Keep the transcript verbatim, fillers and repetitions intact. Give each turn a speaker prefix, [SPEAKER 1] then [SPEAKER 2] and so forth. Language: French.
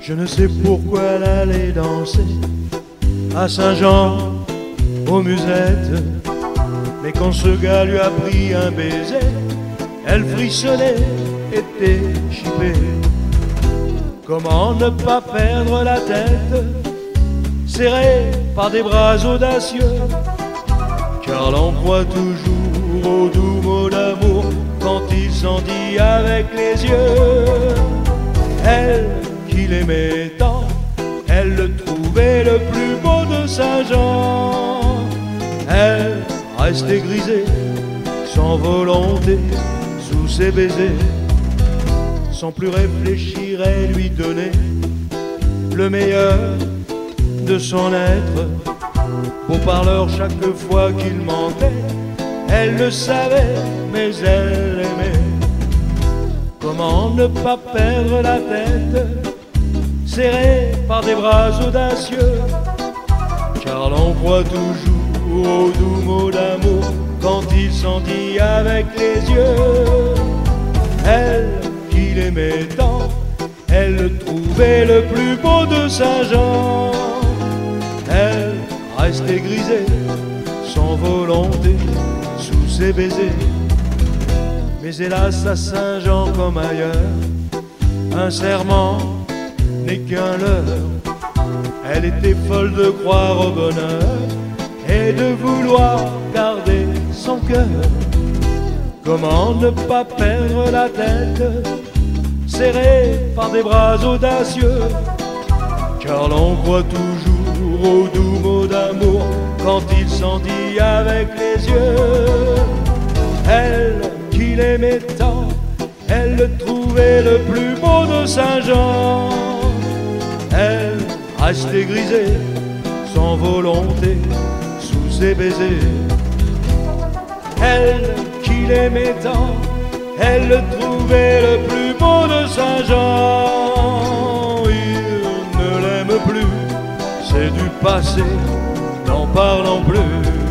[SPEAKER 1] Je ne sais pourquoi elle allait danser à Saint-Jean, aux musettes. Mais quand ce gars lui a pris un baiser, elle frissonnait, était chippée. Comment ne pas perdre la tête, serrée par des bras audacieux, car l'on croit toujours aux doux mots d'amour quand il s'en dit avec les yeux. Elle qui l'aimait tant, elle le trouvait le plus beau de Saint-Jean. Elle restait grisée, sans volonté, sous ses baisers. Sans plus réfléchir, elle lui donnait le meilleur de son être. Beau parleur chaque fois qu'il mentait, elle le savait, mais elle aimait. Comment ne pas perdre la tête, serrée par des bras audacieux, car l'on croit toujours aux doux mots d'amour quand il s'en dit avec les yeux. Elle qui l'aimait tant, elle le trouvait le plus beau de Saint-Jean. Elle restait grisée, sans volonté, sous ses baisers. Mais hélas à Saint-Jean comme ailleurs, un serment n'est qu'un leurre. Elle était folle de croire au bonheur et de vouloir garder son cœur. Comment ne pas perdre la tête, serrée par des bras audacieux, car l'on croit toujours aux doux mots d'amour quand il s'en dit avec les yeux. Elle qui l'aimait tant, elle le trouvait le plus beau de Saint-Jean. Elle restait grisée, sans volonté, sous ses baisers. Elle qui l'aimait tant, elle le trouvait le plus beau de Saint-Jean. Il ne l'aime plus, c'est du passé, n'en parlons plus.